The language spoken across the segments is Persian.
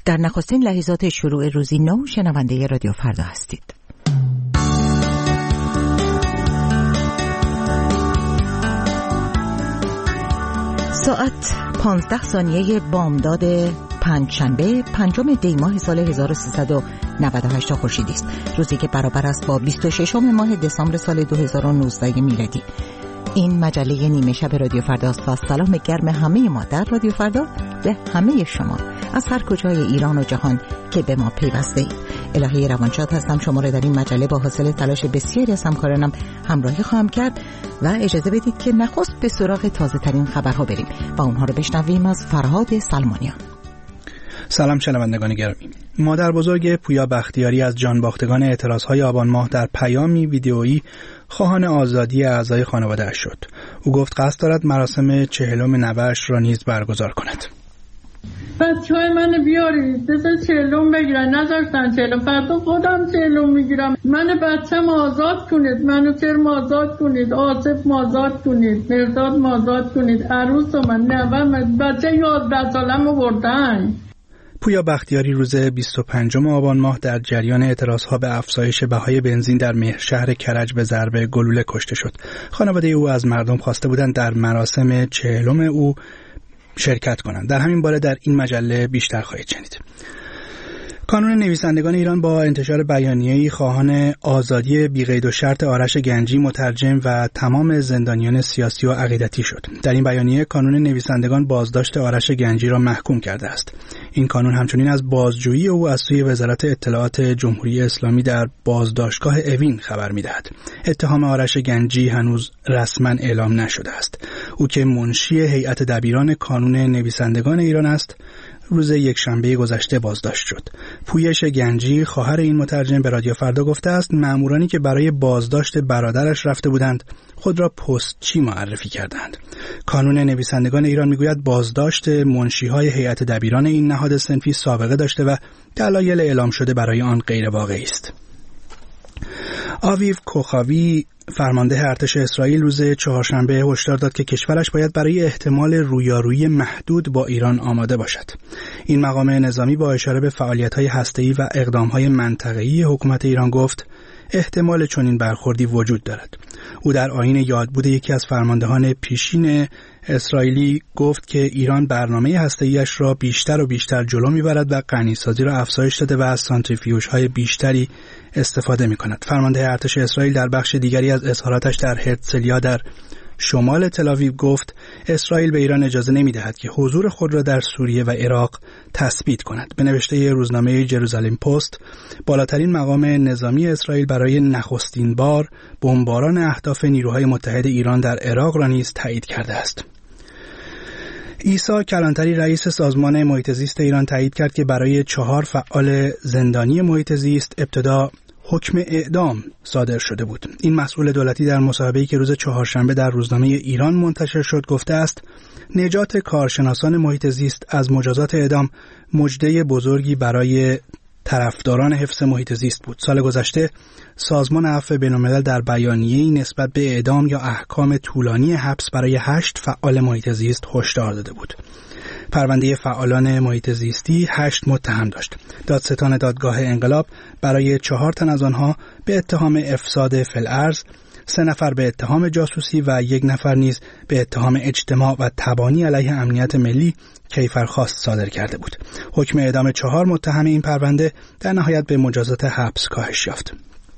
در نخستین لحظات شروع روزی نو شنونده رادیو فردا هستید. ساعت 15 ثانیه بامداد پنجشنبه 5 دی ماه سال 1398 خورشیدی است، روزی که برابر است با 26 ماه دسامبر سال 2019 میلادی. این مجله نیمه شب رادیو فردا است و سلام گرم همه ما در رادیو فردا به همه شما از هر کجای ایران و جهان که به ما پیوسته اید. الهی روانشاد هستم، شما را در این مجله با حاصل تلاش بسیاری از همکارانم همراهی خواهم کرد و اجازه بدید که نخست به سراغ تازه ترین خبرها بریم و اونها رو بشنویم از فرهاد سلمانیان. سلام شنوندگان گرامی. مادر بزرگ پویا بختیاری از جانباختگان اعتراضهای آبان ماه در پیامی ویدئویی خواهان آزادی اعضای خانواده‌اش شد. او گفت قصد دارد مراسم 40 نوه‌اش را نیز برگزار کند. بچه‌های من بیارید بذار 40 بگیرن، نذاشتن 40، فردا خودم 40 میگیرم. من بچه‌م آزاد کنید، منو چرم آزاد کنید، آصف آزاد کنید، مرداد آزاد کنید، عروس من نوام بچه 11 سالمو بردن. پویا بختیاری روز 25 آبان ماه در جریان اعتراضها به افزایش بهای بنزین در شهر کرج به ضرب گلوله کشته شد. خانواده او از مردم خواسته بودند در مراسم 40 او شرکت کنند. در همین باره در این مجله بیشتر خواهید شنید. کانون نویسندگان ایران با انتشار بیانیه‌ای خواهان آزادی بی‌قید و شرط آرش گنجی، مترجم و تمام زندانیان سیاسی و عقیدتی شد. در این بیانیه کانون نویسندگان بازداشت آرش گنجی را محکوم کرده است. این کانون همچنین از بازجویی او از سوی وزارت اطلاعات جمهوری اسلامی در بازداشتگاه اوین خبر می‌دهد. اتهام آرش گنجی هنوز رسما اعلام نشده است. او که منشی هیئت دبیران کانون نویسندگان ایران است، روز یکشنبه گذشته بازداشت شد. پویش گنجی خواهر این مترجم به رادیو فردا گفته است مامورانی که برای بازداشت برادرش رفته بودند خود را پستچی معرفی کردند. کانون نویسندگان ایران میگوید بازداشت منشی‌های هیئت دبیران این نهاد صنفی سابقه داشته و دلایل اعلام شده برای آن غیر واقعی است. آویو کوخاوی فرمانده ارتش اسرائیل روز چهارشنبه هشدار داد که کشورش باید برای احتمال رویارویی محدود با ایران آماده باشد. این مقام نظامی با اشاره به فعالیت‌های هسته‌ای و اقدام‌های منطقه‌ای حکومت ایران گفت احتمال چنین برخوردی وجود دارد. او در آیین یادبود یکی از فرماندهان پیشین اسرائیلی گفت که ایران برنامه هسته‌ایش را بیشتر و بیشتر جلو می‌برد و غنیسازی را افزایش داده و از سانتریفیوژهای بیشتری استفاده می‌کند. فرمانده ارتش اسرائیل در بخش دیگری از اظهاراتش در هرتزلیا در شمال تل‌آویو گفت اسرائیل به ایران اجازه نمی‌دهد که حضور خود را در سوریه و عراق تثبیت کند. به نوشته روزنامه جروزالم پست، بالاترین مقام نظامی اسرائیل برای نخستین بار بمباران اهداف نیروهای متحد ایران در عراق را نیز تایید کرده است. عیسی کلانتری رئیس سازمان محیط زیست ایران تایید کرد که برای 4 فعال زندانی محیط زیست ابتدا حکم اعدام صادر شده بود. این مسئول دولتی در مصاحبه‌ای که روز چهارشنبه در روزنامه ایران منتشر شد گفته است نجات کارشناسان محیط زیست از مجازات اعدام مژده بزرگی برای طرفداران حفظ محیط زیست بود. سال گذشته سازمان عفو بین‌الملل در بیانیه‌ای نسبت به اعدام یا احکام طولانی حبس برای 8 فعال محیط زیست هشدار داده بود. پرونده فعالان محیط زیستی 8 متهم داشت. دادستان دادگاه انقلاب برای 4 تن از آنها به اتهام افساد فی‌الارض، 3 نفر به اتهام جاسوسی و 1 نفر نیز به اتهام اجتماع و تبانی علیه امنیت ملی کیفرخواست صادر کرده بود. حکم اعدام 4 متهم این پرونده در نهایت به مجازات حبس کاهش یافت.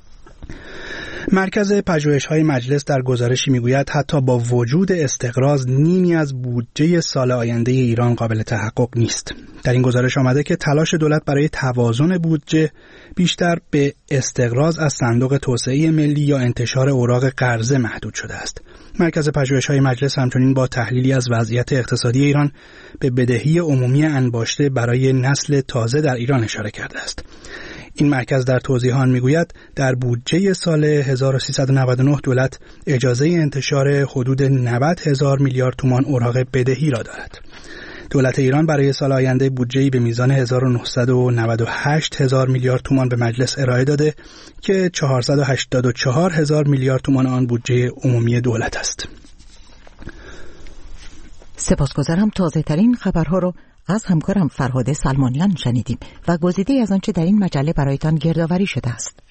مرکز پژوهش‌های مجلس در گزارشی میگوید حتی با وجود استقراض نیمی از بودجه سال آینده ایران قابل تحقق نیست. در این گزارش آمده که تلاش دولت برای توازن بودجه بیشتر به استقراض از صندوق توسعه ملی یا انتشار اوراق قرضه محدود شده است. مرکز پژوهش‌های مجلس همچنین با تحلیلی از وضعیت اقتصادی ایران به بدهی عمومی انباشته برای نسل تازه در ایران اشاره کرده است. این مرکز در توضیح آن میگوید در بودجه سال 1399 دولت اجازه انتشار حدود 90,000 میلیارد تومان اوراق بدهی را دارد. دولت ایران برای سال آینده بودجه‌ای به میزان 1998,000 میلیارد تومان به مجلس ارائه داده که 484,000 میلیارد تومان آن بودجه عمومی دولت است. سپاسگزارم. تازه ترین خبرها رو از همکارم فرهاد سلمانیان شنیدیم و گزیده از آنچه در این مجله برایتان گردآوری شده است.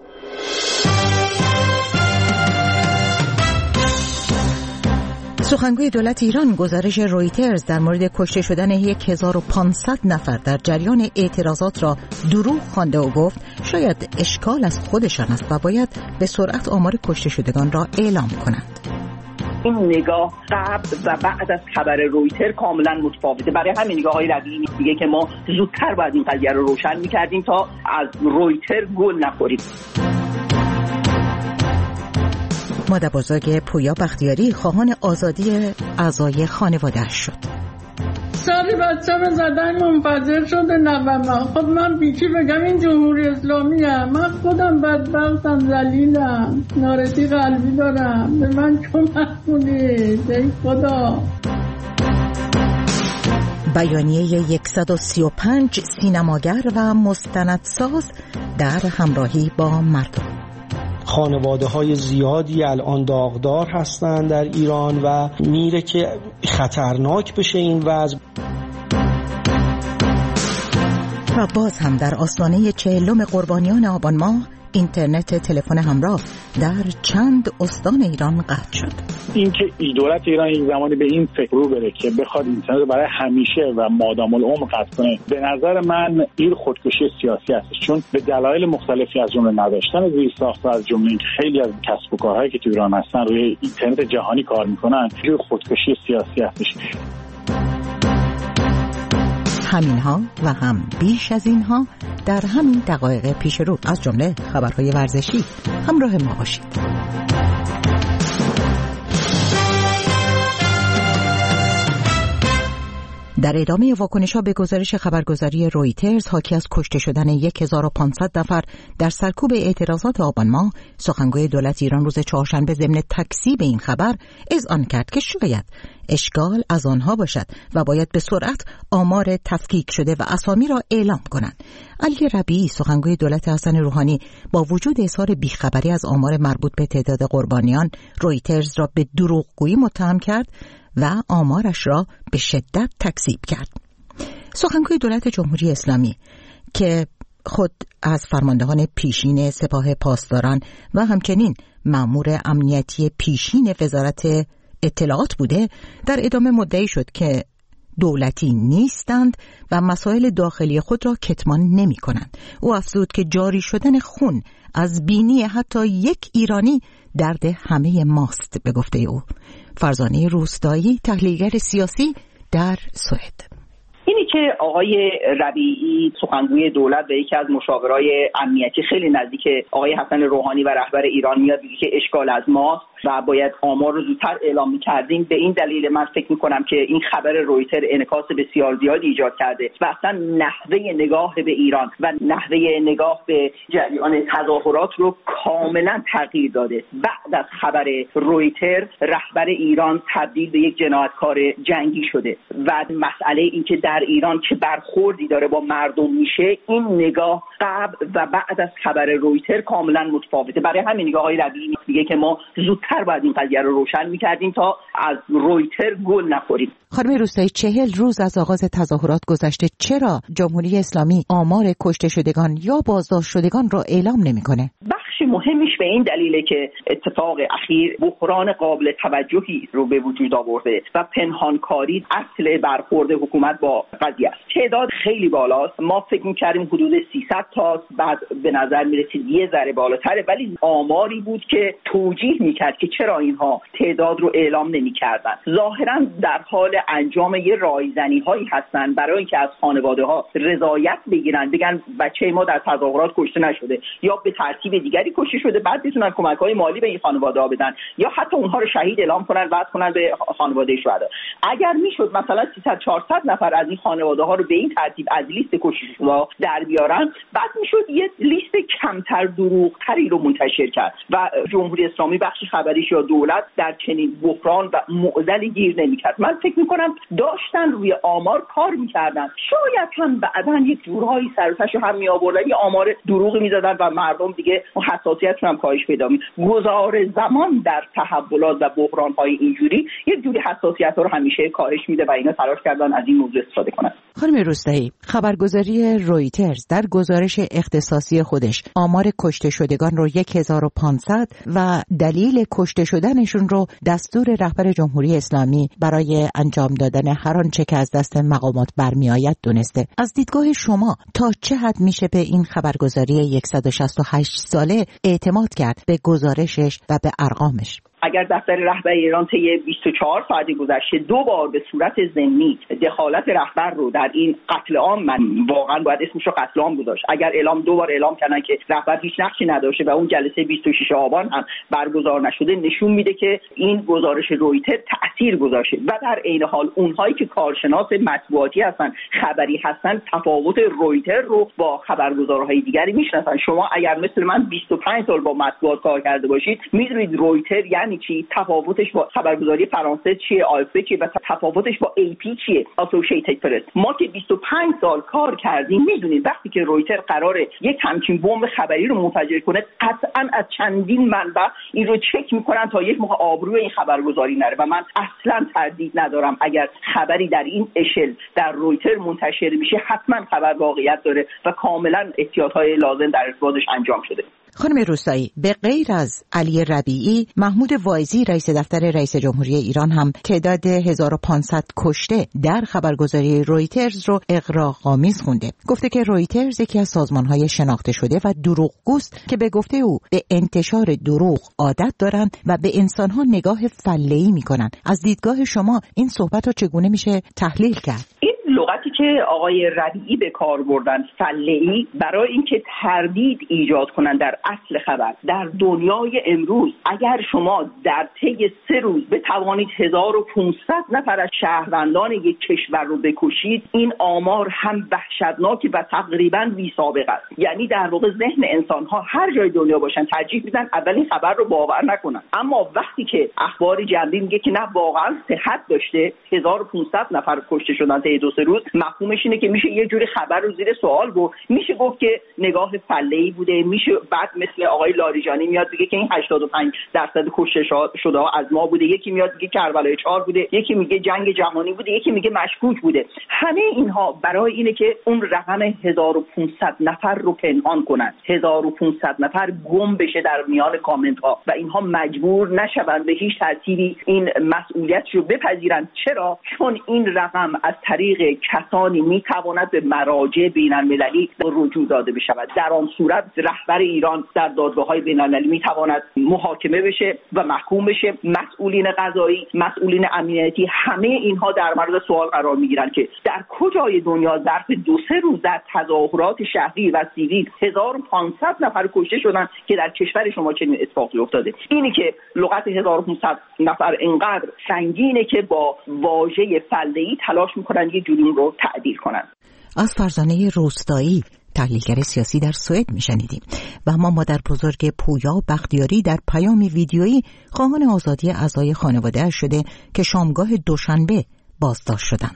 سخنگوی دولت ایران گزارش رویترز در مورد کشته شدن 1500 نفر در جریان اعتراضات را دروغ خوانده و گفت شاید اشکال از خودشان است و باید به سرعت آمار کشته شدگان را اعلام کنند. این نگاه قبل و بعد از خبر رویتر کاملا متفاوته. برای همین نگاه های ربیعی میگه که ما زودتر باید این قضیه رو روشن میکردیم تا از رویتر گل نخوریم. مادر بزرگ پویا بختیاری خواهان آزادی اعضای خانواده‌اش شد. سالی بچه‌م زدن منفجر شده نوامم. خب من بیچی بگم این جمهوری اسلامی هم. من خودم بدبختم، ذلیلم، نارسی قلبی دارم، به من کمک کنید ای خدا. بیانیه 135 سینماگر و مستندساز در همراهی با مردم. خانواده‌های زیادی الان داغدار هستند در ایران و میره که خطرناک بشه این وضع. و باز هم در آستانه 40 قربانیان آبان ماه اینترنت تلفن همراه در چند استان ایران قطع شد. اینکه دولت ایران یک زمانی به این فکر رو بره که بخواد اینترنت برای همیشه و مادام العمر قطع کنه، به نظر من این خودکشی سیاسی است، چون به دلایل مختلفی از جمله نداشتن زیرساخت و از جمله اینکه خیلی از کسب و کارهایی که تو ایران هستن روی اینترنت جهانی کار میکنن، جور خودکشی سیاسی هستش. همینها و هم بیش از اینها در همین دقایق پیش رو، از جمله خبرهای ورزشی. همراه ما باشید. در ادامه واکنش‌ها به گزارش خبرگزاری رویترز حاکی از کشته شدن 1500 نفر در سرکوب اعتراضات آبان ماه، سخنگوی دولت ایران روز چهارشنبه ضمن تکذیب این خبر اذعان کرد که شاید اشکال از آنها باشد و باید به سرعت آمار تفکیک شده و اسامی را اعلام کنند. علی ربیعی سخنگوی دولت حسن روحانی با وجود اظهار بیخبری از آمار مربوط به تعداد قربانیان، رویترز را به دروغگویی متهم کرد و آمارش را به شدت تکذیب کرد. سخنگوی دولت جمهوری اسلامی که خود از فرماندهان پیشین سپاه پاسداران و همچنین مأمور امنیتی پیشین وزارت اطلاعات بوده، در ادامه مدعی شد که دولتی نیستند و مسائل داخلی خود را کتمان نمی کنند. او افزود که جاری شدن خون از بینی حتی یک ایرانی درد همه ماست. به گفته او فرزانه روستایی، تحلیلگر سیاسی در سوئد. اینی که آقای ربیعی سخنگوی دولت و یکی از مشاورای امنیتی خیلی نزدیک آقای حسن روحانی و رهبر ایران میاد میگه که اشکال از ماست و باید آمار رو زودتر اعلام می‌کردیم، به این دلیل من فکر می‌کنم که این خبر رویتر انعکاس بسیار زیادی ایجاد کرده و اصلا نحوه نگاه به ایران و نحوه نگاه به جریان تظاهرات رو کاملا تغییر داده. بعد از خبر رویتر رهبر ایران تبدیل به یک جنایتکار جنگی شده و مسئله این که در ایران چه برخوردی داره با مردم میشه، این نگاه قبل و بعد از خبر رویتر کاملا متفاوته. برای همین نگاه آقای ربیعی میگه که ما زودتر باید این قضیه رو روشن میکردیم تا از رویتر گل نخوریم. خانم روستایی، 40 روز از آغاز تظاهرات گذشته، چرا جمهوری اسلامی آمار کشته شدگان یا بازداشت شدگان را اعلام نمیکنه؟ بخش مهمش به این دلیله که اتفاق اخیر بحران قابل توجهی رو به وجود آورده و پنهانکاری اصل برخورد حکومت با قضیه است. تعداد خیلی بالاست. ما فکر می‌کردیم حدود 300 تا، بعد به نظر می‌رسید یه ذره بالاتره، ولی آماری بود که توجیه می‌کرد که چرا اینها تعداد رو اعلام نمی‌کردن. ظاهراً در حال انجام یه رایزنی‌هایی هستن برای اینکه از خانواده‌ها رضایت بگیرن، بگن بچه ما در تظاهرات کشته نشده یا به ترتیب دیگری کشته شده، بعد بتونن کمک‌های مالی به این خانواده‌ها بدن یا حتی اونها رو شهید اعلام کنن، وعده کنن به خانواده شهدا. اگر میشد مثلا 300-400 نفر از این خانواده‌ها رو به این ترتیب از لیست کشته‌شدگان در بیارن، بعد میشد یه لیست کمتر دروغ‌تری رو منتشر کرد و جمهوری اسلامی بخش خبریش یا دولت در چنین بحران و معضلی گیر نمی‌کرد. من فکر می‌کنم داشتن روی آمار کار می‌کردن، شاید هم بعداً یک جورهایی سرتاشو هم می‌آوردن، یه آمار دروغی می‌زدن و مردم دیگه حساسیتشون هم کاهش پیدا می‌کنه. گذار زمان در تحولات و بحران‌های اینجوری یک جوری حساسیت‌ها رو همیشه کاهش میده و اینا تلاش کردن از این موضوع استفاده کنن. خانم روستایی، خبرگزاری رویترز در گزارش اختصاصی خودش آمار کشته شدگان رو 1500 و دلیل کشته شدنشون رو دستور رهبر جمهوری اسلامی برای انجام دادن هر آنچه که از دست مقامات برمیآید دونسته. از دیدگاه شما تا چه حد میشه به این خبرگزاری 168 ساله اعتماد کرد، به گزارشش و به ارقامش؟ اگر دفتر رهبر ایران طی 24 ساعت گذشته 2 بار به صورت ضمنی دخالت رهبر رو در این قتل عام، من واقعا باید اسمش رو قتل عام گذاشت، اگر 2 بار اعلام کردن که رهبر هیچ نقشی نداشته و اون جلسه 26 آبان هم برگزار نشده، نشون میده که این گزارش رویتر تأثیر گذاشته و در عین حال اونهایی که کارشناس مطبوعاتی هستن، خبری هستن، تفاوت رویتر رو با خبرگزارهای دیگری میشناسن. شما اگر مثل من 25 سال با مطبوعات کار کرده باشید، میدونید رویتر یعنی چی، تفاوتش با خبرگزاری فرانسه چیه، آفپ چیه و تفاوتش با ای پی چیه، اسوسییتد پرس. ما که 25 سال کار کردیم میدونید وقتی که رویتر قراره یک همچین بمب خبری رو منفجر کنه، قطعا از چندین منبع این رو چک میکنن تا یک موقع آبروی این خبرگزاری نره و من اصلا تردید ندارم اگر خبری در این اشل در رویتر منتشر میشه حتما خبر واقعیت داره و کاملا احتیاطهای لازم در ارتباطش انجام شده. خانم روستایی، به غیر از علی ربیعی، محمود واعظی رئیس دفتر رئیس جمهوری ایران هم تعداد 1500 کشته در خبرگزاری رویترز رو اغراق‌آمیز خونده. گفته که رویترز یکی از سازمان‌های شناخته شده و دروغگوست که به گفته او به انتشار دروغ عادت دارند و به انسان‌ها نگاه فله‌ای می‌کنند. از دیدگاه شما این صحبت رو چگونه میشه تحلیل کرد؟ لغتی که آقای ربیعی به کار بردن، فله‌ای، برای اینکه تردید ایجاد کنن در اصل خبر. در دنیای امروز اگر شما در طی 3 روز بتوانید 1500 نفر از شهروندان یک کشور رو بکشید، این آمار هم وحشتناک و تقریباً بی سابقه است. یعنی در واقع ذهن انسان‌ها هر جای دنیا باشن ترجیح میدن اولین خبر رو باور نکنن، اما وقتی که اخبار جنبی میگه که نه واقعاً صحت داشته، 1500 نفر کشته شدن طی 2 روز، مفهومش اینه که میشه یه جوری خبر رو زیر سوال برد. میشه گفت که نگاه فله‌ای بوده، میشه بعد مثل آقای لاریجانی میاد بگه که این 85% کشته شده از ما بوده، یکی میاد میگه کربلای 4 بوده، یکی میگه جنگ جهانی بوده، یکی میگه مشکوک بوده. همه اینها برای اینه که اون رقم 1500 نفر رو پنهان کنن، 1500 نفر گم بشه در میان کامنت ها و اینها مجبور نشون به هیچ ترتیبی این مسئولیت رو بپذیرن. چرا؟ چون این رقم از طریق کسانی میتواند به مراجع بین‌المللی رجوع داده بشود. در آن صورت رهبر ایران در دادگاه‌های بین‌المللی میتواند محاکمه بشه و محکوم بشه. مسئولین قضایی، مسئولین امنیتی، همه اینها در معرض سوال قرار میگیرن که در کجای دنیا ظرف 2-3 روز در تظاهرات شهری و سیویل 1500 نفر کشته شدن که در کشور شما چنین اتفاقی افتاده. اینی که لغت 1500 نفر اینقدر سنگینه که با واژه فله‌ای تلاش میکنن یه جوری رو تعدیل کنن. از فرزانه روستایی، تحلیلگر سیاسی در سوئد میشنیدیم. و اما مادر بزرگ پویا بختیاری در پیامی ویدیویی خواهان آزادی اعضای خانواده‌اش شده که شامگاه دوشنبه بازداشت شدند.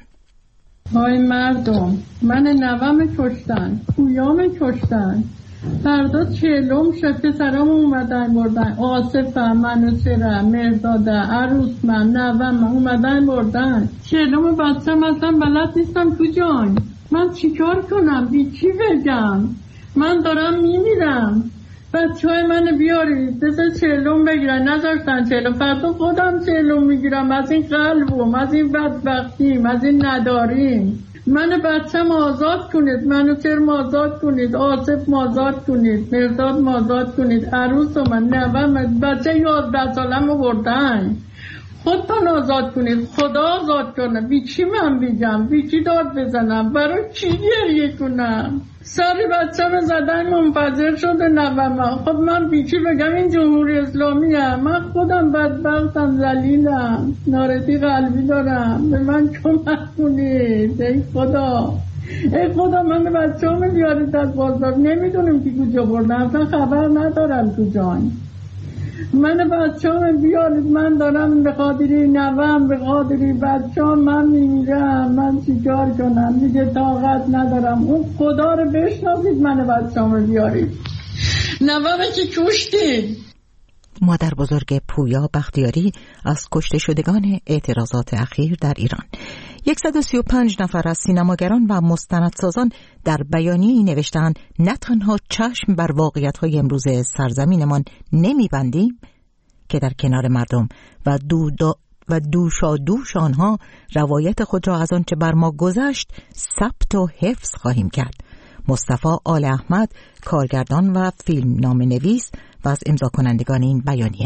های مردم، من نوام کشتن، پویام کشتن، فردا 40 شفته سرام اومدن بردن، آصفم، منوچرم، مرداده، عروسمم، نوام اومدن بردن. 40 بچه مثلا بلد نیستم کجان، من چیکار کنم، بی چی بگم، من دارم میمیرم. بچه‌های من بیارید بذار 40 بگیرن، نذاشتن 40. فردا خودم 40 میگیرم از این قلبم، از این بدبختیم، از این نداریم. من بچه‌م آزاد کنید، منو چرم آزاد کنید، آصف آزاد کنید، مرداد آزاد کنید، عروس من نوام بچه 11 سالم رو بردن. خودتون آزاد کنید، خدا آزاد کنه. بی چی من بگم، بی چی داد بزنم، برای چی گریه کنم؟ سر بچه‌م زدن منفجر شده نوام. خب من بی چی بگم، این جمهوری اسلامی هم. من خودم بدبختم، ذلیلم، نارضی قلبی دارم، به من کمک کنید. ای خدا، ای خدا، من بچه‌م بیارید از بازار، نمیدونم که کجا بردن، اصلا خبر ندارم کجان. من بچه‌ام بیارید، من دارم به خاطری نوام، به خاطری بچه‌ام من میمیرم، من چیکار کنم دیگه، طاقت ندارم. اون خدا رو بشناسید، من بچه‌ام بیارید. نوامه که کشتی. مادر بزرگ پویا بختیاری از کشته شدگان اعتراضات اخیر در ایران. 135 نفر از سینماگران و مستندسازان در بیانیه‌ای نوشتند نه تنها چشم بر واقعیت‌های امروز سرزمینمان نمی‌بندیم که در کنار مردم و دوشادوش آنها روایت خود را از آنچه بر ما گذشت ثبت و حفظ خواهیم کرد. مصطفی آل احمد، کارگردان و فیلمنامه نویس و از امضا کنندگان این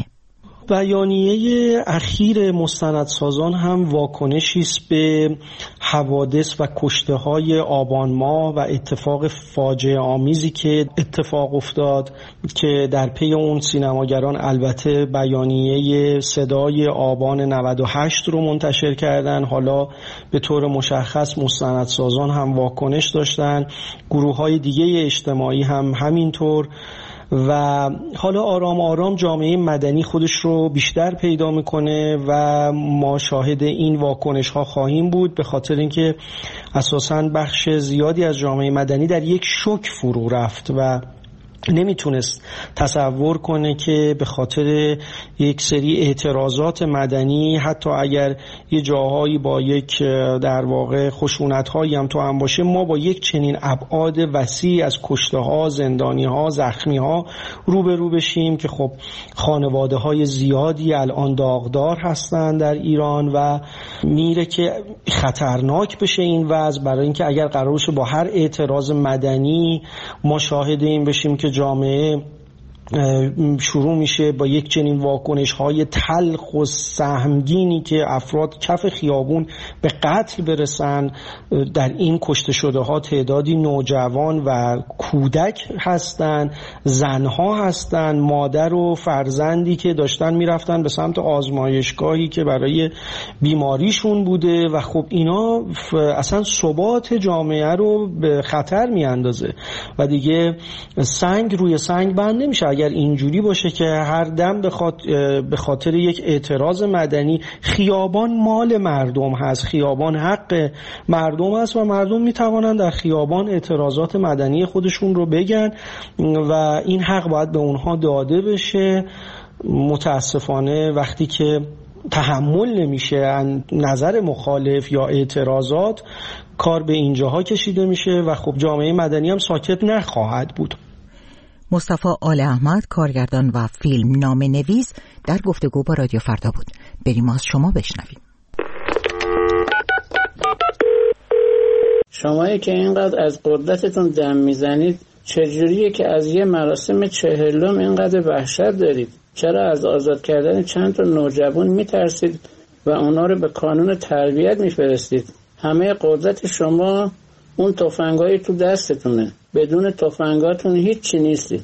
بیانیه اخیر مستندسازان هم واکنشی است به حوادث و کشته‌های آبان ماه و اتفاق فاجعه آمیزی که اتفاق افتاد که در پی اون سینماگران البته بیانیه صدای آبان 98 رو منتشر کردن. حالا به طور مشخص مستندسازان هم واکنش داشتن، گروه‌های دیگه اجتماعی هم همینطور و حالا آرام آرام جامعه مدنی خودش رو بیشتر پیدا میکنه و ما شاهد این واکنش ها خواهیم بود، به خاطر اینکه اساساً بخش زیادی از جامعه مدنی در یک شوک فرو رفت و نمیتونست تصور کنه که به خاطر یک سری اعتراضات مدنی حتی اگر یه جاهایی با یک در واقع خشونت‌هایی هم تو هم باشه، ما با یک چنین ابعاد وسیع از کشته‌ها، زندانی‌ها، زخمی‌ها روبرو بشیم که خب خانواده‌های زیادی الان داغدار هستن در ایران و میره که خطرناک بشه این وضع، برای اینکه اگر قرار باشه با هر اعتراض مدنی ما شاهد این بشیم که جامعه شروع میشه با یک چنین واکنش‌های تلخ و سهمگینی که افراد کف خیابون به قتل برسن. در این کشته شده ها تعدادی نوجوان و کودک هستن، زنها هستن، مادر و فرزندی که داشتن میرفتن به سمت آزمایشگاهی که برای بیماریشون بوده و خب اینا اصلا ثبات جامعه رو به خطر میاندازه و دیگه سنگ روی سنگ بند نمیشه. اگر اینجوری باشه که هر دم به خاطر یک اعتراض مدنی، خیابان مال مردم هست، خیابان حق مردم هست و مردم میتوانند در خیابان اعتراضات مدنی خودشون رو بگن و این حق باید به اونها داده بشه. متاسفانه وقتی که تحمل نمیشه نظر مخالف یا اعتراضات، کار به اینجاها کشیده میشه و خب جامعه مدنی هم ساکت نخواهد بود. مصطفی آل احمد، کارگردان و فیلم نامه نویس، در گفتگو با رادیو فردا بود. بریم از شما بشنویم. شمایی که اینقدر از قدرتتون دم میزنید، چجوریه که از یه مراسم 40 اینقدر وحشت دارید؟ چرا از آزاد کردن چند تا نوجوان میترسید و اونا رو به کانون تربیت میفرستید؟ همه قدرت شما اون تفنگای تو دستتونه، بدون تفنگاتون هیچی نیستید.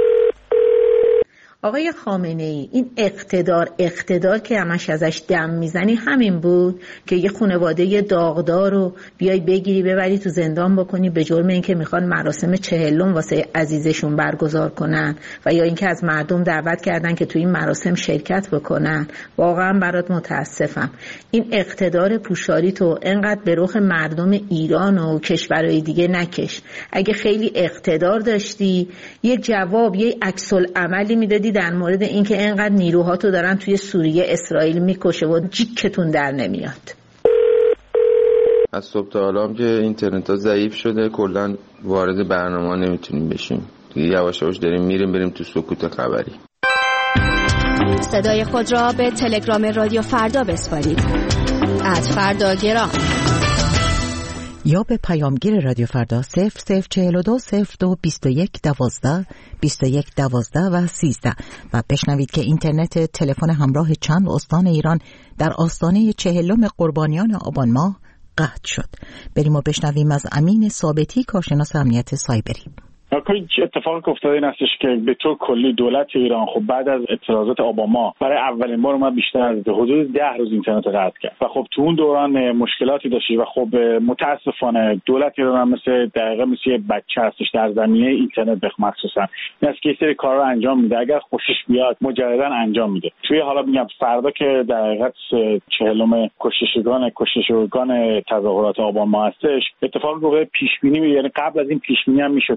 آقای خامنه‌ای، این اقتدار که همش ازش دم میزنی همین بود که یه خانواده داغدار رو بیای بگیری ببری تو زندان بکنی به جرم اینکه میخوان مراسم 40 واسه عزیزشون برگزار کنن و یا اینکه از مردم دعوت کردن که تو این مراسم شرکت بکنن. واقعا برات متاسفم. این اقتدار پوشاری تو انقدر به رخ مردم ایران و کشورهای دیگه نکش. اگه خیلی اقتدار داشتی یه جواب، یه عکس العملی میدادی در مورد اینکه اینقدر نیروهاتو دارن توی سوریه اسرائیل میکشه و جیکتون در نمیاد. از صبح تا حالا که اینترنت ها ضعیف شده، کلا وارد برنامه نمیتونیم بشیم دیگه. یواش یواش داریم میریم تو سکوت خبری. صدای خود را به تلگرام رادیو فردا بسپارید @فرداگرام یا به پیامگیر رادیو فردا 0042 02 21 12 21 12 و 13 و بشنوید که اینترنت تلفن همراه چند استان ایران در آستانه 40 قربانیان آبان ماه قطع شد. بریم و بشنویم از امین ثابتی، کارشناس امنیت سایبری. اتفاقی که افتاده این هستش که به طور کلی دولت ایران خب بعد از اعتراضات آبان ماه برای اولین بار اومد بیشتر از حدود 10 روز اینترنت قطع کرد و خب تو اون دوران مشکلاتی داشت و خب متاسفانه دولت ایران هم مثل یه بچه هستش در زمینه اینترنت مخصوصا مثل که سری کارا رو انجام میده، اگر خوشش بیاد مجددا انجام میده. توی حالا میگم فردا که در حقیقت 40 کشته شدگان تظاهرات آبان ماه هستش، اتفاقی که پیش بینی، یعنی قبل از این پیش بینی هم میشد که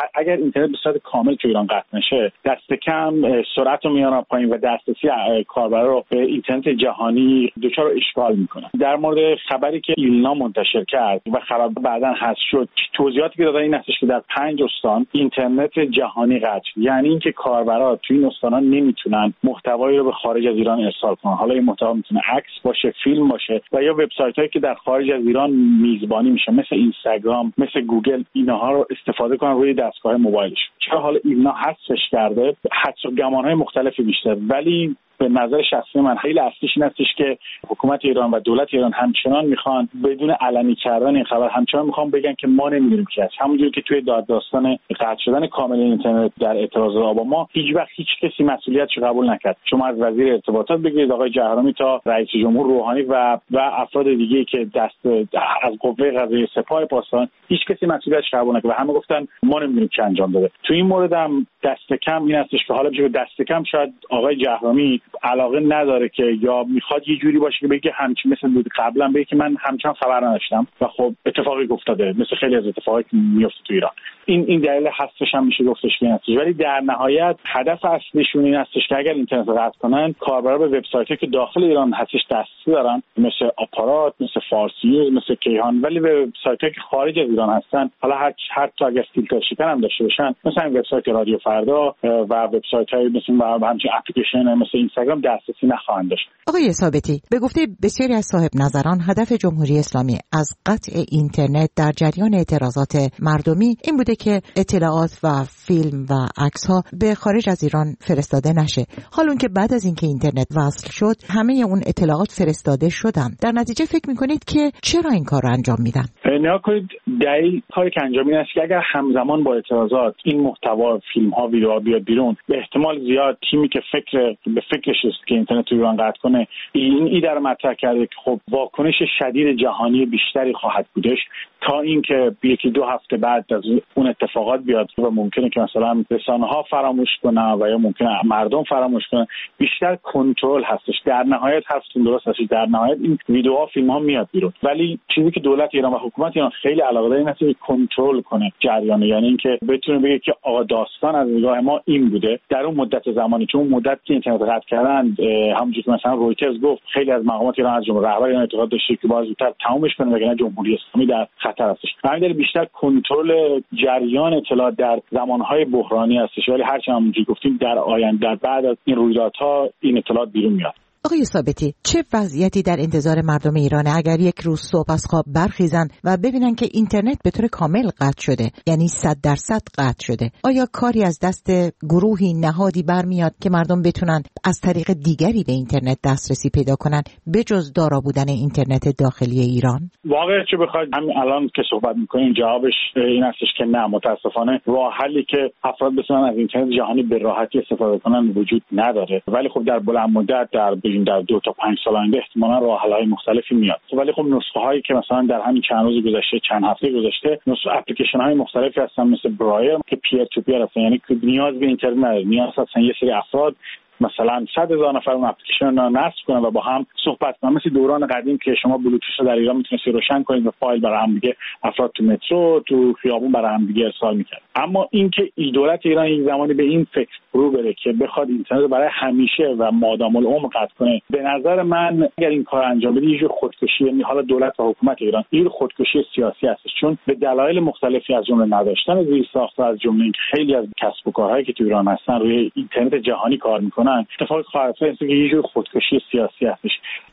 اگر اینترنت به صورت کامل تو ایران قطع نشه، دست کم سرعت رو میارن پایین و دسترسی کاربرا رو به اینترنت جهانی دچار اشکال میکنه. در مورد خبری که ایلنا منتشر کرد و خبر بعداً حذف شد، توضیحاتی که دادن این هستش که در 5 استان اینترنت جهانی قطع شد. یعنی اینکه کاربرا تو این استانا نمیتونن محتوایی رو به خارج از ایران ارسال کنن. حالا این محتوا میتونه عکس باشه، فیلم باشه و یا وبسایتایی که در خارج از ایران میزبانی میشه مثل اینستاگرام، مثل گوگل، اینها رو استفاده کنن روی دستگاه موبایلش. چرا حالا ایلنا حذفش کرده؟ حدس و گمانهای مختلفی بیشتر، ولی به نظر شخصی من خیلی اصلیش این هستش که حکومت ایران و دولت ایران همچنان میخوان بدون علنی کردن این خبر همچنان میخوان بگن که ما نمیدونیم کی است. همونجوری که توی داستان قطع شدن کامل اینترنت در اعتراض اوباما هیچ وقت هیچ کسی مسئولیتش قبول نکرد. شما از وزیر ارتباطات بگیرید آقای جهرمی تا رئیس جمهور روحانی و افراد دیگه‌ای که دست از قوه قضاییه سپاه پاسداران، هیچ کسی مسئولیتش قبول نکرد و همه گفتن ما نمیدونیم کی انجام داده. تو این مورد هم دست کم این هستش که حالا بشه دست کم شاید آقای جهرمی علاقه نداره که یا میخواد یه جوری باشه که بگه همچین مثل بود قبلا بگه که من همچنان خبر نداشتم و خب اتفاقی افتاده مثل خیلی از اتفاقایی که میفته تو ایران. این دلیل هستش هم میشه گفتش که هستش. ولی در نهایت هدف اصلیشون این هستش که اگر اینترنت قطع کنن، کاربرا به وبسایتی که داخل ایران هستش دسترسی دارن، مثل آپارات، مثل فارسی، مثل کیهان، ولی به وبسایتی که خارج از ایران هستن، حالا هر تا اگر فیلتر شکن هم داشته باشن، مثلا وبسایت رادیو فردا و وبسایت‌های مثل همچین اپلیکیشن مثل اینستاگرام دسترسی نخواهند داشت. آقای ثابتی، به گفته بسیاری از صاحب نظران، هدف جمهوری اسلامی از قطع اینترنت در جریان اعتراضات مردمی این بوده که اطلاعات و فیلم و عکس‌ها به خارج از ایران فرستاده نشه. حال اون که بعد از اینکه اینترنت وصل شد، همه اون اطلاعات فرستاده شدن. در نتیجه فکر می‌کنید که چرا این کار رو انجام میدن؟ نگاه کنید، دلیل کاری که انجام میدن است که اگر همزمان با اعتراضات این محتوا، فیلم‌ها، ویدیوها بیاد بیرون، به احتمال زیاد تیمی که به فکرش است که اینترنت رو ایران قطع کنه، این ایده رو مطرح کرده که خب واکنش شدید جهانی بیشتری خواهد بودش تا اینکه یکی دو هفته بعد از اون اتفاقات بیاد و ممکنه که مثلا رسانه‌ها فراموش کنن و یا ممکنه مردم فراموش کنن. بیشتر کنترل هستش. در نهایت حرفتون درست هست، در نهایت این ویدیوها، فیلم‌ها میاد بیرون، ولی چیزی که دولت ایران و حکومت ایران خیلی علاقه داره این هست که کنترل کنه جریان، یعنی اینکه بتونه بگه که آقا داستان از نگاه ما این بوده در اون مدت زمانی، چون مدت که اینترنت قطع کردن، همونجوری که مثلا رویترز گفت، خیلی از مقامات ایران از جمله رهبر ایران اعتقاد داشته که باید زودتر تمومش کنه وگرنه جمهوری اسلامی در خطر هستش. همین دلیل بیشتر کنترل جریان اطلاعات در زمانهای بحرانی هستش، ولی هرچند همونجوری گفتیم در آینده، در بعد از این رویدادها این اطلاعات بیرون میاد. آقای ثابتی، چه وضعیتی در انتظار مردم ایرانه اگر یک روز صبح از خواب برخیزن و ببینن که اینترنت به طور کامل قطع شده، یعنی 100% قطع شده؟ آیا کاری از دست گروهی نهادی برمیاد که مردم بتونن از طریق دیگری به اینترنت دسترسی پیدا کنن بجز دارا بودن اینترنت داخلی ایران؟ واقعا چه بخواید همین الان که صحبت می‌کنیم جوابش این هستش که نه، متاسفانه راه حلی که افراد بتونن از اینترنت جهانی به راحتی استفاده کنن وجود نداره. ولی خب در بلند مدت در 2 تا 5 سال آینده احتمالاً راه‌حل‌های مختلفی میاد. ولی خب نسخه‌هایی که مثلا در همین چند روز گذشته، چند هفته گذشته، اپلیکیشن‌های مختلفی هستن مثل برایر که پیر تو پیر هستن، یعنی که نیاز به اینترنت نداره، نیاز هستن یه سری افراد مثلا 100,000 نفر اون اپلیکیشن رو نصب کنن و با هم صحبت کنن، مثل دوران قدیم که شما بلوتوث رو در ایران میتونید روشن کنید و فایل برای هم دیگه افراد تو مترو، تو خیابون برای هم دیگه ارسال می‌کنن. اما اینکه دولت ایران یک زمانی به این فکر رو بره که بخواد اینترنت رو برای همیشه و مادام العمر قطع کنه، به نظر من اگر این کار انجام بده یه خودکشی، یعنی حالا دولت و حکومت ایران این خودکشی سیاسی هست، چون به دلایل مختلفی از جمله نداشتن زیرساخت، از جمله اینکه خیلی از کسب و کارهایی که تو ایران هستن روی اینترنت جهانی کار میکنن، اتفاق خواهد افتاد که یه جور خودکشی سیاسی هستش.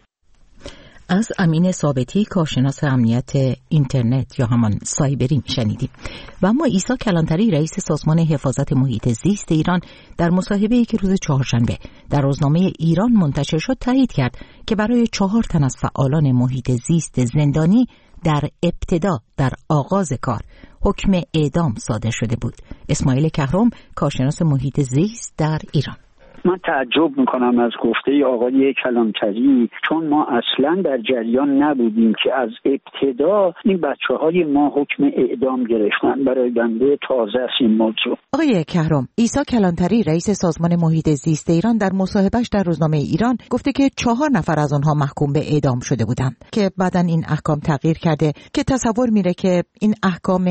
از امین ثابتی، کارشناس امنیت اینترنت یا همان سایبری میشنیدیم. و اما عیسی کلانتری، رئیس سازمان حفاظت محیط زیست ایران، در مصاحبه‌ای که روز چهارشنبه در روزنامه ایران منتشر شد تایید کرد که برای 4 تن از فعالان محیط زیست زندانی در ابتدا در آغاز کار حکم اعدام صادر شده بود. اسماعیل کهرم، کارشناس محیط زیست در ایران: من تعجب میکنم از گفته آقای کلانتری، چون ما اصلا در جریان نبودیم که از ابتدا این بچه‌های ما حکم اعدام گرفتن. برای بنده تازه است این موضوع. آقای کهرم، عیسی کلانتری رئیس سازمان محیط زیست ایران در مصاحبهش در روزنامه ایران گفته که 4 نفر از آنها محکوم به اعدام شده بودند که بعداً این احکام تغییر کرده که تصور میره که این احکام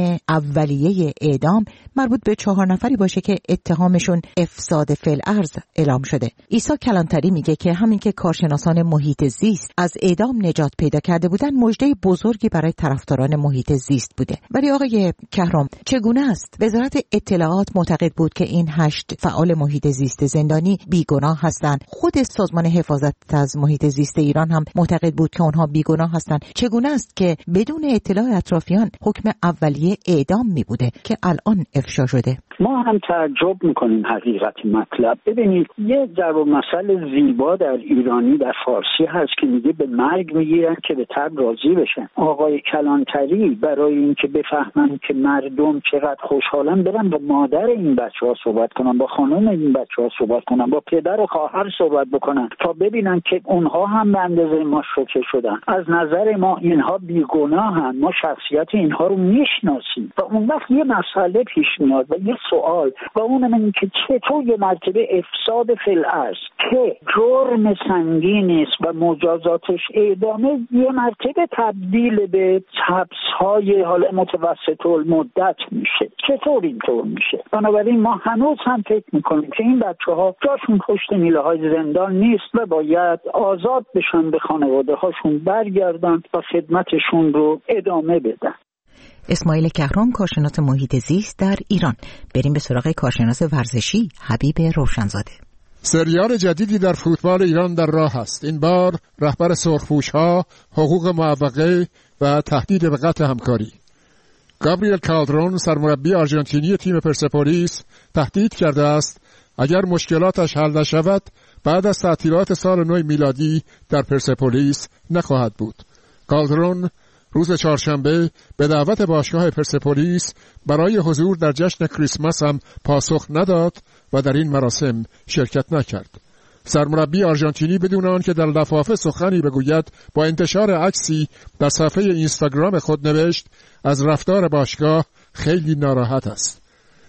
اولیه اعدام مربوط به 4 نفری باشه که اتهامشون افساد فی‌الارض اعلام شده. عیسی کلانتری میگه که همین که کارشناسان محیط زیست از اعدام نجات پیدا کرده بودن مژده بزرگی برای طرفداران محیط زیست بوده. ولی آقای کهرم، چگونه است؟ وزارت اطلاعات معتقد بود که این 8 فعال محیط زیست زندانی بیگناه هستند. خود سازمان حفاظت از محیط زیست ایران هم معتقد بود که اونها بیگناه هستند. چگونه است که بدون اطلاع اطرافیان حکم اولیه اعدام می بوده که الان افشا شده؟ ما هم تعجب میکنیم حقیقت مطلب. ببینید، یه ضرب المثل زیبا در ایرانی در فارسی هست که میگه به مرگ میگیرن که به تب راضی بشن. آقای کلانتری برای اینکه بفهمن که مردم چقدر خوشحالن، برن با مادر این بچه‌ها صحبت کنن، با خانم این بچه‌ها صحبت کنن، با پدر و خواهر صحبت بکنن تا ببینن که اونها هم به اندازه ما شوکه شدن. از نظر ما اینها بیگناهن، ما شخصیت اینها رو میشناسیم و اون وقت یه مسئله پیش میاد و یه سوال، و اونم این که چطور یه مرتبه افساد فی‌الارض که جرم سنگینی است و مجازاتش اعدامه یه مرتبه تبدیل به حبس‌های حالا متوسط المدت میشه؟ چطور اینطور میشه؟ بنابراین ما هنوز هم فکر میکنیم که این بچه‌ها جاشون پشت میله‌های زندان نیست و باید آزاد بشن، به خانواده‌هاشون برگردن و خدمتشون رو ادامه بدن. اسماعیل کهرم، کارشناس محیط زیست در ایران. بریم به سراغ کارشناس ورزشی حبیب روشنزاده. سریال جدیدی در فوتبال ایران در راه است. این بار رهبر سرخپوش‌ها حقوق معوقه و تهدید به قطع همکاری. گابریل کالدرون، سرمربی آرژانتینی تیم پرسپولیس، تهدید کرده است اگر مشکلاتش حل نشود بعد از تعطیلات سال نو میلادی در پرسپولیس نخواهد بود. کالدرون روز چهارشنبه به دعوت باشگاه پرسپولیس برای حضور در جشن کریسمس هم پاسخ نداد و در این مراسم شرکت نکرد. سرمربی آرژانتینی بدون آن که در لفافه سخنی بگوید با انتشار عکسی در صفحه اینستاگرام خود نوشت از رفتار باشگاه خیلی ناراحت است.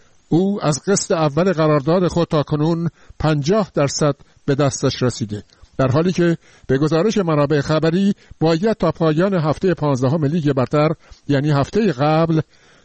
او از قسط اول قرارداد خود تاکنون 50% به دستش رسیده، در حالی که به گزارش منابع خبری باید تا پایان هفته 15 لیگ برتر، یعنی هفته قبل،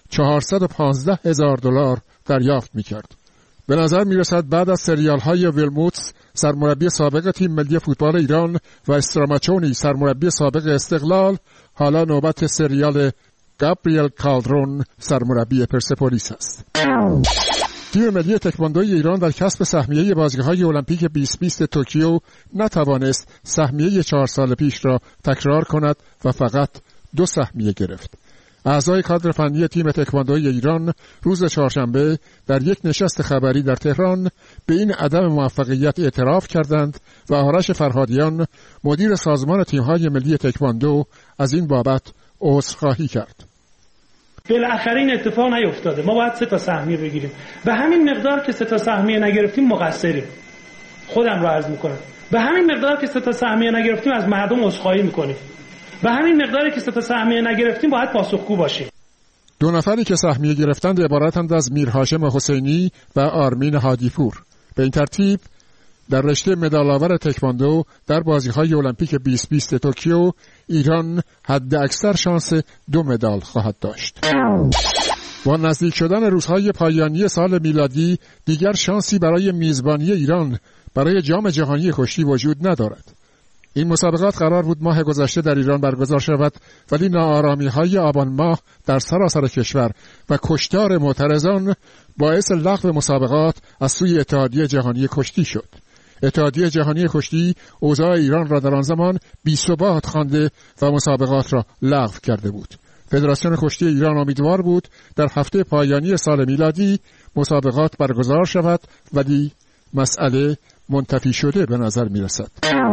$415,000 دریافت می‌کرد. به نظر می‌رسد بعد از سریال‌های ویلموتس، سرمربی سابق تیم ملی فوتبال ایران، و استراماچونی، سرمربی سابق استقلال، حالا نوبت سریال گابریل کالدرون، سرمربی پرسپولیس است. تیم ملی تکواندوی ایران در کسب سهمیه بازی‌های المپیک 2020 توکیو نتوانست سهمیه 4 سال پیش را تکرار کند و فقط 2 سهمیه گرفت. اعضای کادر فنی تیم تکواندوی ایران روز چهارشنبه در یک نشست خبری در تهران به این عدم موفقیت اعتراف کردند و آرش فرهادیان، مدیر سازمان تیم‌های ملی تکواندو، از این بابت عذرخواهی کرد. بالاخره این اتفاق نیفتاده. ما باید 3 سهمیه بگیریم. به همین مقدار که 3 سهمیه نگرفتیم مقصریم. خودم رو عرض میکنم. به همین مقدار که 3 سهمیه نگرفتیم از مردم عذرخواهی میکنیم. به همین مقداری که 3 سهمیه نگرفتیم باید پاسخگو باشیم. 2 نفری که سهمیه گرفتند عبارتند از میر هاشم حسینی و آرمین هادیپور. به این ترتیب در رشته مدال‌آور تکواندو در بازی‌های المپیک 2020 توکیو ایران حد اکثر شانس 2 مدال خواهد داشت. با نزدیک شدن روزهای پایانی سال میلادی دیگر شانسی برای میزبانی ایران برای جام جهانی کشتی وجود ندارد. این مسابقات قرار بود ماه گذشته در ایران برگزار شود، ولی ناآرامی‌های آبان ماه در سراسر کشور و کشتار معترضان باعث لغو مسابقات از سوی اتحادیه جهانی کشتی شد. اتحادیه جهانی کشتی اوضاع ایران را در آن زمان بی‌ثبات خوانده و مسابقات را لغو کرده بود. فدراسیون کشتی ایران امیدوار بود در هفته پایانی سال میلادی مسابقات برگزار شود، ولی مسئله منتفی شده به نظر می رسد.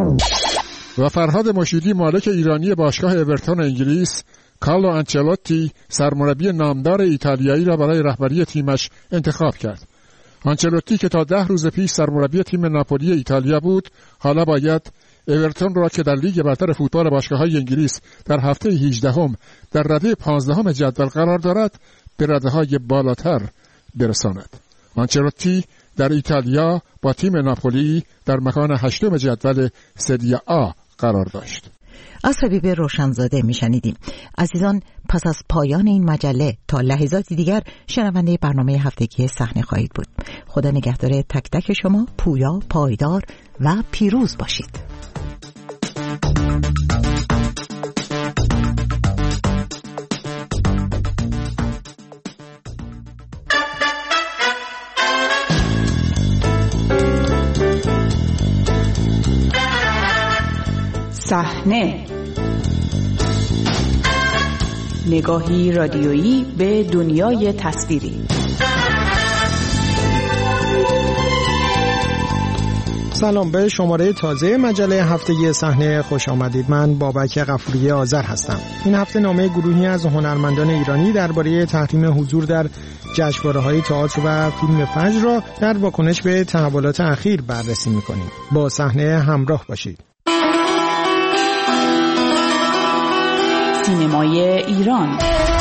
و فرهاد مشیدی، مالک ایرانی باشگاه اورتون انگلیس، کارلو آنچلوتی، سرمربی نامدار ایتالیایی را برای رهبری تیمش انتخاب کرد. آنچلوتی که تا 10 روز پیش سرمربی تیم ناپولی ایتالیا بود، حالا باید اورتون را که در لیگ برتر فوتبال باشگاه‌های انگلیس در هفته 18 در رده 15 جدول قرار دارد، به رده‌های بالاتر برساند. آنچلوتی در ایتالیا با تیم ناپولی در مکان 8 جدول سری آ قرار داشت. از حبیب روشنزاده میشنیدیم. عزیزان، پس از پایان این مجله تا لحظاتی دیگر شنونده برنامه هفتگی صحنه خواهید بود. خدا نگهدار تک تک شما، پویا، پایدار و پیروز باشید. صحنه، نگاهی رادیویی به دنیای تصویری. سلام، به شماره تازه مجله هفتگی صحنه خوش آمدید. من بابک غفوری آذر هستم. این هفته نامه گروهی از هنرمندان ایرانی درباره تحریم حضور در جشنواره‌های تئاتر و فیلم فجر را در واکنش به تحولات اخیر بررسی می‌کنیم. با صحنه همراه باشید. سینمای ایران.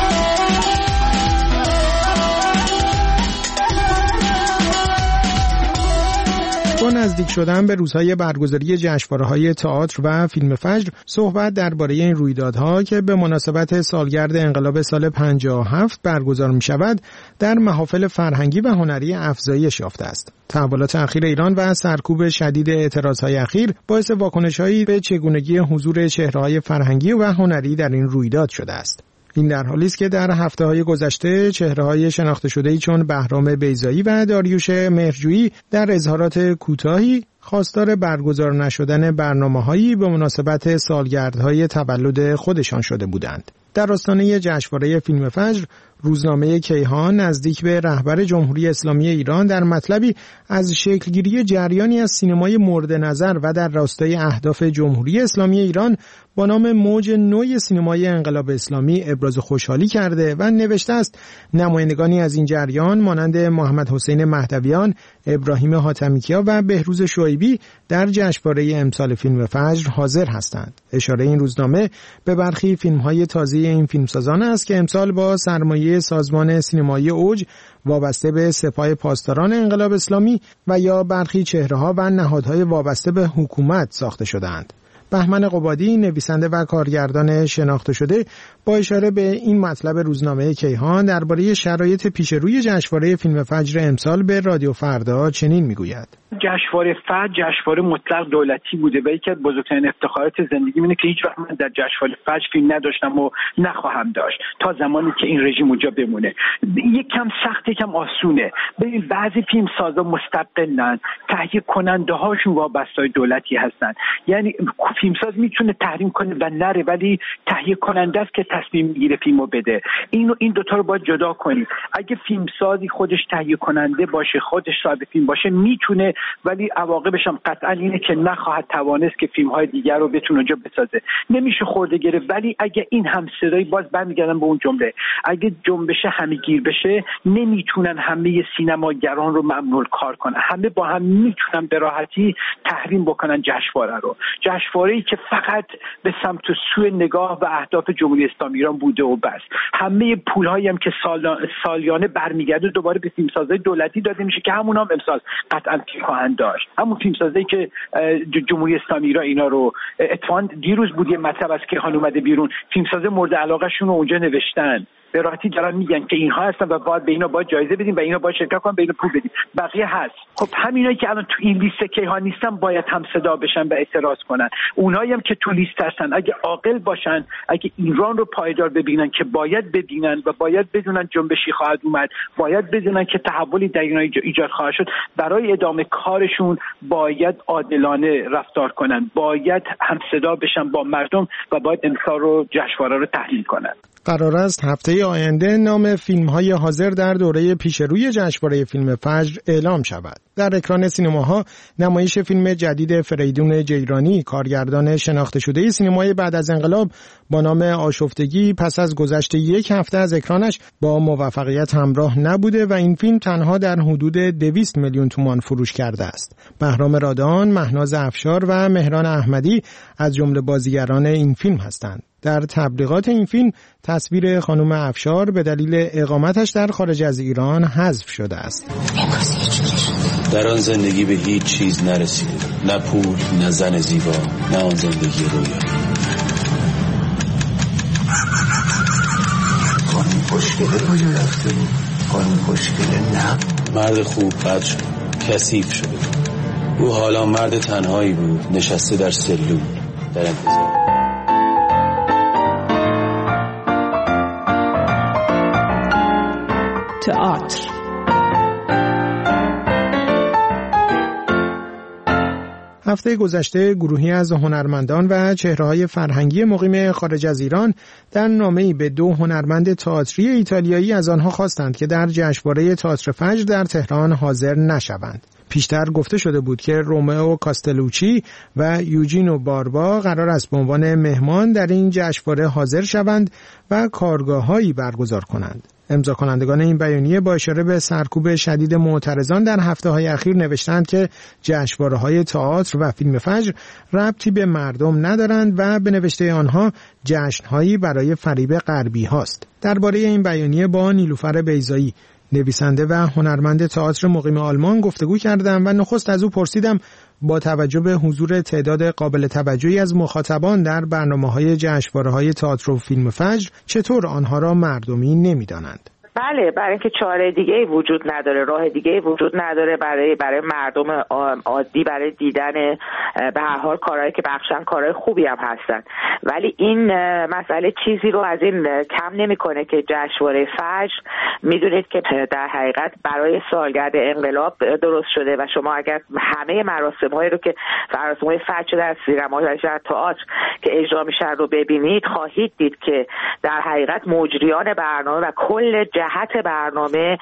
با نزدیک شدن به روزهای برگزاری جشنواره‌های تئاتر و فیلم فجر، صحبت درباره این رویدادها که به مناسبت سالگرد انقلاب سال 57 برگزار می‌شود، در محافل فرهنگی و هنری افزایش یافته است. تحولات اخیر ایران و سرکوب شدید اعتراضهای اخیر باعث واکنش‌هایی به چگونگی حضور چهره‌های فرهنگی و هنری در این رویداد شده است. این در حالی است که در هفته‌های گذشته چهره‌های شناخته شده‌ای چون بهرام بیضایی و داریوش مهرجویی در اظهارات کوتاهی خواستار برگزار نشدن برنامه‌هایی به مناسبت سالگردهای تولد خودشان شده بودند. در آستانه جشنواره فیلم فجر، روزنامه کیهان نزدیک به رهبر جمهوری اسلامی ایران در مطلبی از شکلگیری جریانی از سینمای مورد نظر و در راستای اهداف جمهوری اسلامی ایران با نام موج نوی سینمای انقلاب اسلامی ابراز خوشحالی کرده و نوشته است نمایندگانی از این جریان مانند محمد حسین مهدویان، ابراهیم حاتمیکیا و بهروز شعیبی در جشنواره امسال فیلم فجر حاضر هستند. اشاره این روزنامه به برخی فیلم‌های تازه این فیلمسازان است که امسال با سرمایه سازمان سینمایی اوج وابسته به سپاه پاسداران انقلاب اسلامی و یا برخی چهره‌ها و نهادهای وابسته به حکومت ساخته شده‌اند. بهمن قبادی، نویسنده و کارگردان شناخته شده، با اشاره به این مطلب روزنامه کیهان درباره شرایط پیش روی جشنواره فیلم فجر امسال به رادیو فردا چنین میگوید: جشنواره فجر جشنواره مطلق دولتی بوده و یکی از بزرگترین افتخارات زندگی اینه که هیچ وقت من در جشنواره فجر فیلم نداشتم و نخواهم داشت تا زمانی که این رژیم اونجا بمونه. یکم سخت، یکم آسونه. ببین بعضی فیلمسازا مستقلن، تهیه کننده هاشون وابسته به دولتی هستن. یعنی فیلمساز میتونه تحریم کنه و نره، ولی تهیه کننده است که تصمیم میگیره فیلمو بده. این دوتا رو باید جدا کنیم. اگه فیلمسازی خودش تهیه کننده باشه، خودش صاحب فیلم باشه، میتونه، ولی عواقبش هم قطعا اینه که نخواهد توانست که فیلم‌های دیگر رو بتونه اونجا بسازه. نمیشه خورده گرفت. ولی اگه این هم صدایی، باز برمیگردم به اون جمله، اگه جنبش همه‌گیر بشه، نمیتونن همه سینماگران رو ممنوع کار کنن. همه با هم میتونن به راحتی تحریم بکنن جشنواره رو. جشنواره‌ای که فقط به سمت و سوی نگاه و اهداف جمهوری اسلامی ایران بوده و بس. همه پول‌هایی هم که سالیانه برمیگرده دوباره به فیلمسازهای دولتی داده میشه که همون هم امسال قطعا خواهند داشت. همون فیلمسازی که جمهوری اسلامی ایران اینا رو اتفاقاً دیروز بود یه مطلب از که خانم اومده بیرون، فیلمساز مورد علاقه شون رو اونجا نوشتن، به راحتی دارن میگن که اینها هستن و باید به اینا باید جایزه بدیم و اینا باید شرکت کنن، به اینا پول بدیم. بقیه هست. خب همینایی که الان تو این لیست کیهان نیستن باید هم صدا بشن و اعتراض کنن. اونایی هم که تو لیست هستن اگه عاقل باشن، اگه ایران رو پایدار ببینن که باید ببینن و باید بدونن جنبشی خواهد اومد، باید بدونن که تحولی در ایران ایجاد خواهد شد، برای ادامه کارشون باید عادلانه رفتار کنن، باید هم صدا بشن با مردم و باید امسال رو جشنواره رو تحلیل کنن. قرار است هفته آینده نام فیلم‌های حاضر در دوره پیشروی جشنواره فیلم فجر اعلام شود. در اکران سینماها نمایش فیلم جدید فریدون جیرانی، کارگردان شناخته شده سینمای بعد از انقلاب با نام آشفتگی، پس از گذشت 1 هفته از اکرانش با موفقیت همراه نبوده و این فیلم تنها در حدود 200 میلیون تومان فروش کرده است. بهرام رادان، مهناز افشار و مهران احمدی از جمله بازیگران این فیلم هستند. در تبلیغات این فیلم تصویر خانم افشار به دلیل اقامتش در خارج از ایران حذف شده است. در آن زندگی به هیچ چیز نرسیده، نه پول، نه زن زیبا، نه آن زندگی رویا. خانم خوشگله کجا رفته بود؟ خانم خوشگله نه. مرد خوب بد شد، کثیف شده. او حالا مرد تنهایی بود، نشسته در سلول در انتظار. تئاتر. هفته گذشته گروهی از هنرمندان و چهره‌های فرهنگی مقیم خارج از ایران در نامه‌ای به 2 هنرمند تئاتری ایتالیایی از آنها خواستند که در جشنواره تئاتر فجر در تهران حاضر نشوند. پیشتر گفته شده بود که رومئو کاستلوچی و یوجینو باربا قرار است به عنوان مهمان در این جشنواره حاضر شوند و کارگاه‌هایی برگزار کنند. امضا کنندگان این بیانیه با اشاره به سرکوب شدید معترضان در هفته‌های اخیر نوشتند که جشنواره‌های تئاتر و فیلم فجر ربطی به مردم ندارند و به نوشته آنها جشن‌هایی برای فریب غربی هاست. درباره این بیانیه با نیلوفر بیضایی، نویسنده و هنرمند تئاتر مقیم آلمان گفتگو کردم و نخست از او پرسیدم با توجه به حضور تعداد قابل توجهی از مخاطبان در برنامه‌های جشنواره‌های تئاتر و فیلم فجر چطور آنها را مردمی نمی‌دانند. بله، برای اینکه چاره دیگه‌ای وجود نداره، راه دیگه‌ای وجود نداره برای مردم عادی برای دیدن به هر حال کارهایی که بخشن کارهای خوبی هم هستن، ولی این مسئله چیزی رو از این کم نمی‌کنه که جشنواره فجر میدونید که در حقیقت برای سالگرد انقلاب درست شده و شما اگر همه مراسم‌هایی رو که مراسم‌های فجر در سینما و در تئاتر که اجرا میشن رو ببینید خواهید دید که در حقیقت مجریان برنامه و کل جهت برنامه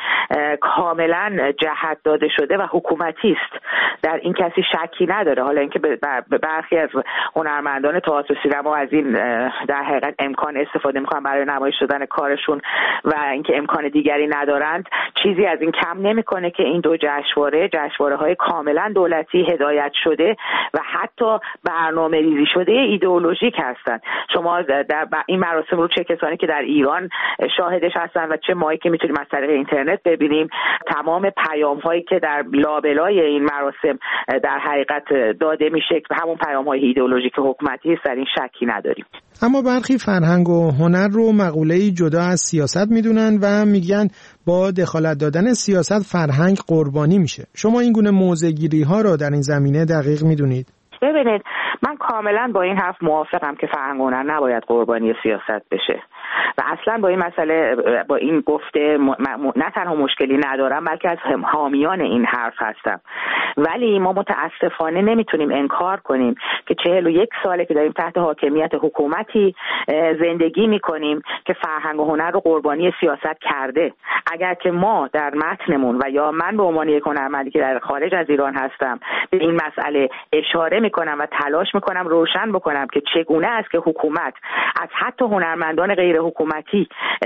کاملا جهت داده شده و حکومتی است. در این کسی شکی نداره. حالا اینکه برخی از هنرمندان تئاتر و سینما از این در حقیقت امکان استفاده میکنن برای نمایش دادن کارشون و اینکه امکان دیگری ندارند، چیزی از این کم نمیکنه که این 2 جشنواره‌های کاملا دولتی هدایت شده و حتی برنامه‌ریزی شده ایدئولوژیک هستند. شما در این مراسم رو چه کسانی که در ایران شاهدش هستن و چه مایی که میتونیم از طریق اینترنت ببینیم، تمام پیام‌هایی که در لابلای این مراسم در حقیقت داده میشه همون پیام‌های ایدئولوژیک حکومتی است، در این شکی نداریم. اما برخی فرهنگ و هنر رو مقوله‌ای جدا از سیاست میدونن و میگن با دخالت دادن سیاست فرهنگ قربانی میشه. شما این گونه موضع‌گیری‌ها رو در این زمینه دقیق میدونید؟ ببینید، من کاملا با این حرف موافقم که فرهنگ و هنر نباید قربانی سیاست بشه و اصلا با این مسئله با این گفته نه تنها مشکلی ندارم بلکه از حامیان این حرف هستم. ولی ما متاسفانه نمیتونیم انکار کنیم که 41 ساله که داریم تحت حاکمیت حکومتی زندگی میکنیم که فرهنگ و هنر رو قربانی سیاست کرده. اگر که ما در متنمون و یا من به عنوان یک هنرمندی که در خارج از ایران هستم به این مسئله اشاره میکنم و تلاش میکنم روشن بکنم که چگونه است که حکومت از حتی هنرمندان غیر حکومتی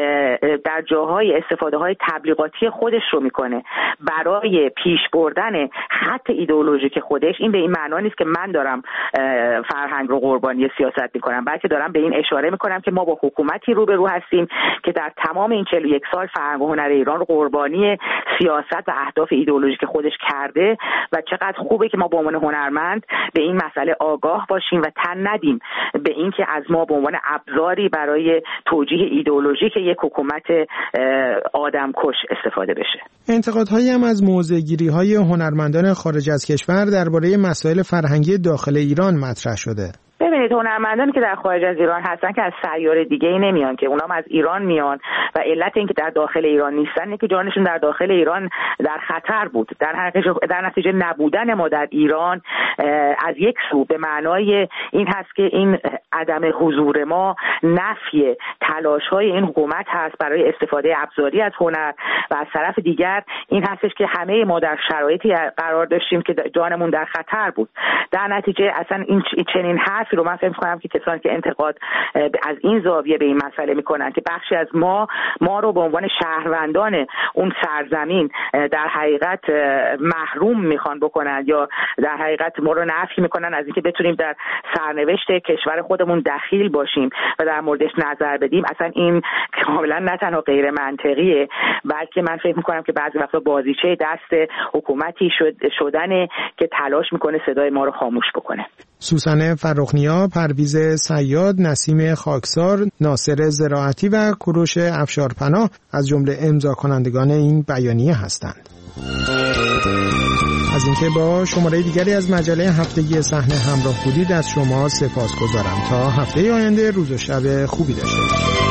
در جاهای استفاده های تبلیغاتی خودش رو میکنه برای پیش بردن خط ایدئولوژیک خودش، این به این معنا نیست که من دارم فرهنگ رو قربانی سیاست میکنم، بلکه دارم به این اشاره میکنم که ما با حکومتی روبرو هستیم که در تمام این 41 سال فرهنگ و هنر ایران رو قربانی سیاست و اهداف ایدئولوژیک خودش کرده و چقدر خوبه که ما به عنوان هنرمند به این مسئله آگاه باشیم و تن ندیم به این که از ما به عنوان ابزاری برای توجیه ایدئولوژیک یک حکومت آدمکش استفاده بشه. انتقادهایی هم از موضع‌گیری‌های هنرمندان خارج از کشور درباره مسائل فرهنگی داخل ایران مطرح شده. ببینید، ببینید هنرمندانی که در خارج از ایران هستن که از سیاره دیگه‌ای نمیان، که اونام از ایران میان و علت اینکه در داخل ایران نیستن اینه که جانشون در داخل ایران در خطر بود. در نتیجه نبودن ما در ایران از یک سو به معنای این هست که این عدم حضور ما نفی تلاش‌های این حکومت هست برای استفاده ابزاری از هنر، و از طرف دیگر این هستش که همه ما در شرایطی قرار داشتیم که جانمون در خطر بود. در نتیجه اصلا این چنین حرفی رو من فکر می‌کنم که کسانی که انتقاد از این زاویه به این مسئله می‌کنن که بخشی از ما رو به عنوان شهروندان اون سرزمین در حقیقت محروم میخوان بکنن، یا در حقیقت ما رو نفی میکنن از اینکه بتونیم در سرنوشت کشور خودمون دخیل باشیم و در موردش نظر بدیم، اصلا این کاملا نه تنها غیر منطقیه، بلکه من فکر میکنم که بعضی وقتا بازیچه دست حکومتی شدنه که تلاش میکنه صدای ما رو خاموش بکنه. سوسن فرخنیا، پرویز صیاد، نسیم خاکسار، ناصر زراعتی و کوروش افشارپناه از جمله امضا کنندگان این بیانیه هستند. از اینکه با شماره دیگری از مجله هفتگی صحنه همراه بودید از شما سپاسگزارم. تا هفته آینده روز و شب خوبی داشته باشید.